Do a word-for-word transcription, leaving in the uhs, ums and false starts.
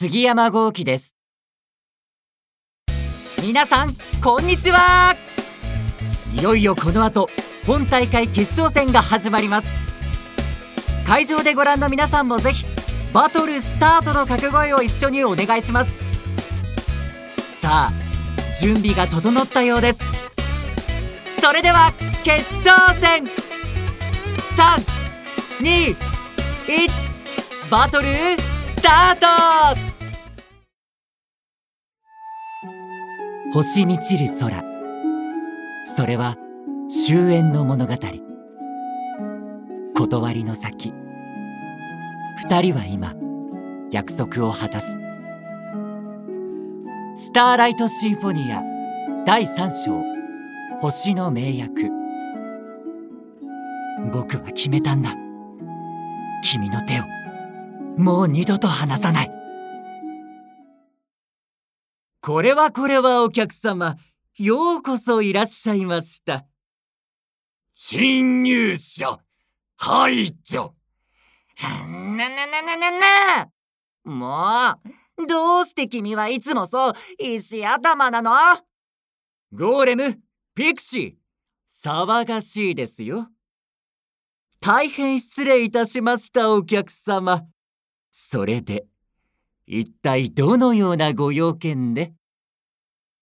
杉山豪輝です。皆さんこんにちは。いよいよこの後本大会決勝戦が始まります。会場でご覧の皆さんもぜひバトルスタートの掛け声を一緒にお願いします。さあ準備が整ったようです。それでは決勝戦さん、に、いちバトルスタート。星満ちる空、それは終焉の物語。断りの先、二人は今約束を果たす。スターライトシンフォニアだいさん章、星の名役。僕は決めたんだ。君の手をもう二度と離さない。これはこれはお客様、ようこそいらっしゃいました。 侵入者排除。 ななななななもうどうして君はいつもそう石頭なの？ゴーレム、ピクシー、騒がしいですよ。大変失礼いたしましたお客様。それで一体どのようなご用件で？